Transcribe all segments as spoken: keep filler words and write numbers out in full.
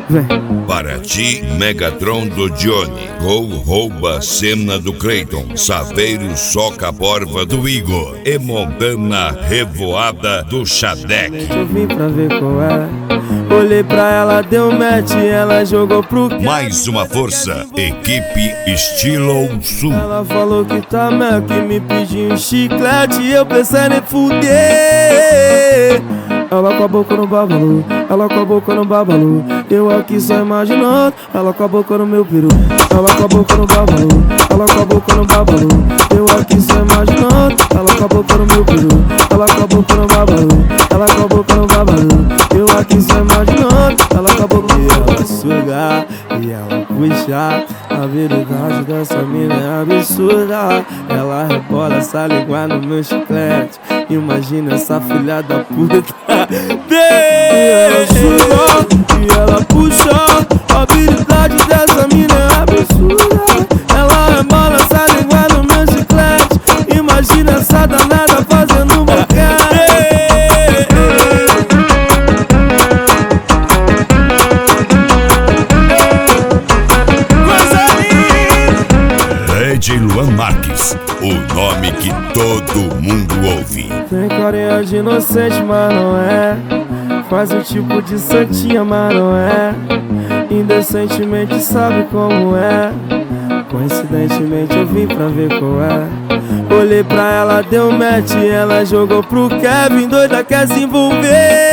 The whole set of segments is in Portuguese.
Vem. Para ti, Megatron do Johnny, Gol rouba cena do Clayton, Saveiro soca a porva do Igor e Montana revoada do Xadec. Eu vim pra ver qual é. Olhei pra ela, deu match, ela jogou pro Kevin. Mais uma força, equipe Estilo Sul. Ela falou que tá mel, que me pediu um chiclete e eu pensei em fuder. Ela com a boca no babalu, ela com a boca no babalu. Eu aqui só imaginando, ela com a boca no meu peru. Ela com a boca no babalu, ela com a boca no babalu. Eu aqui só imaginando, ela com a boca no meu peru. Ela com a boca no babalu, ela com a boca no babalu. Eu aqui só imaginando, ela com a boca. E ela sugar, e ela puxar. A habilidade dessa mina é absurda. Ela rebola essa língua no meu chiclete. Imagina essa filha da puta. E ela sugar, e ela puxar. A habilidade dessa mina é absurda. Ela rebola essa língua no meu chiclete. Imagina essa danada fazendo boquete. D J Luan Marques, o nome que todo mundo ouve. Tem carinha de inocente, mas não é. Faz o tipo de santinha, mas não é. Indecentemente sabe como é. Coincidentemente eu vim pra ver qual é. Olhei pra ela, deu match, ela jogou pro Kevin. Doida quer se envolver.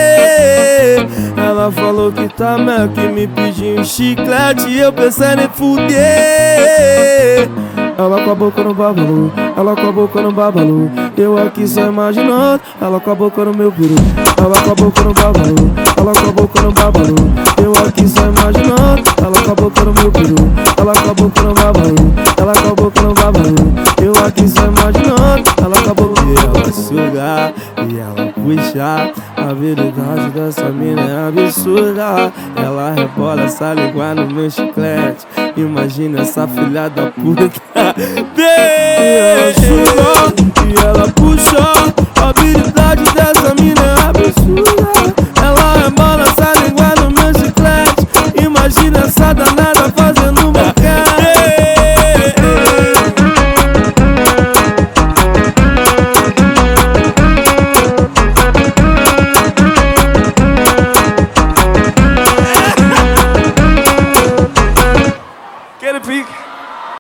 Ela falou que tá mel, que me pediu um chiclete e eu pensei em fuder. Ela com a boca no babalu, ela com a boca no babalu. Eu aqui só imaginando, ela com a boca no meu peru. Ela com a boca no babalu, ela com a boca no babalu. Eu aqui só imaginando, ela com a boca no meu peru. Ela com a boca no babalu, ela com a boca no babalu. Eu aqui só imaginando, ela com a boca. E ela sugar, e ela puxar. A habilidade dessa mina é absurda. Ela rebola essa língua no meu chiclete. Imagina essa filha da puta.